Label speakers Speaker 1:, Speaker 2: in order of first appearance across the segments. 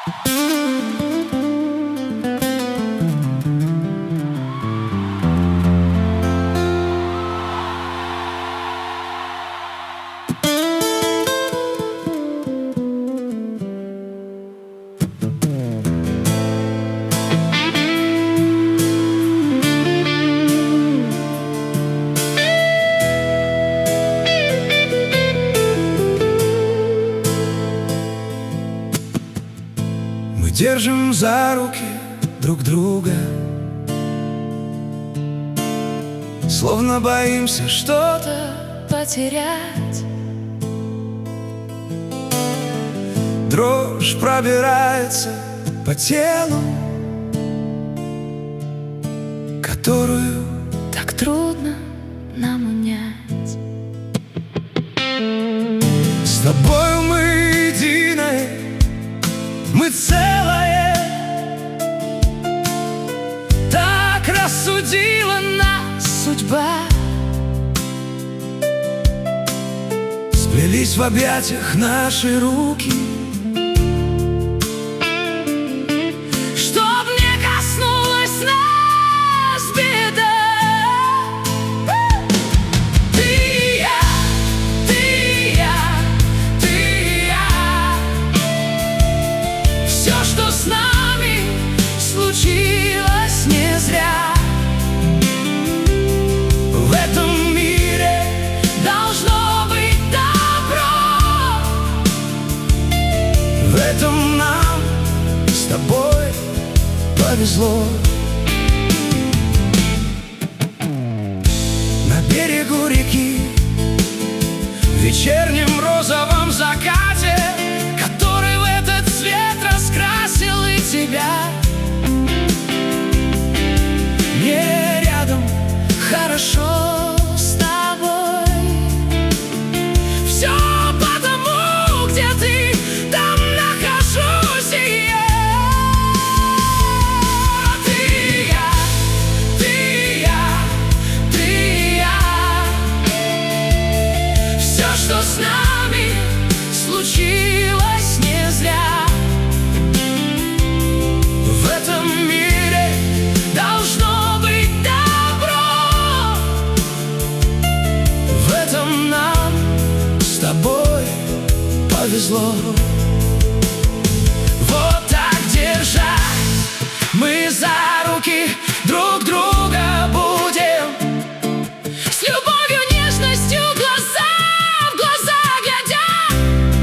Speaker 1: Мы держим за руки друг друга, словно боимся что-то
Speaker 2: потерять.
Speaker 1: Дрожь пробирается по телу, которую
Speaker 2: Так трудно нам унять.
Speaker 1: с тобою мы единое, мы целое. Так рассудила нас
Speaker 2: Судьба
Speaker 1: сплелись в объятиях наши руки,
Speaker 2: чтоб не коснулась нас беда. Ты и я, ты и я, ты и я. Все, что с нами случилось, не зря.
Speaker 1: в этом мире
Speaker 2: Должно быть добро.
Speaker 1: в этом нам с тобой повезло. На берегу реки, в вечернем розовом закате, который в этот цвет раскрасил и тебя. Мне рядом хорошо
Speaker 2: С тобой все потому, где ты, там нахожусь и я. Ты и я, ты и я, ты и я. Все, что с нами случилось, не зря.
Speaker 1: в этом мире.
Speaker 2: Должно быть добро.
Speaker 1: В этом нам с тобой повезло.
Speaker 2: Вот так держась, мы за руки друг друга будем. С любовью, нежностью, глаза в глаза глядя.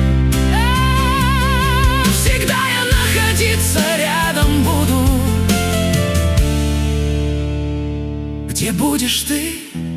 Speaker 2: Всегда я находиться рядом буду.
Speaker 1: Где будешь ты?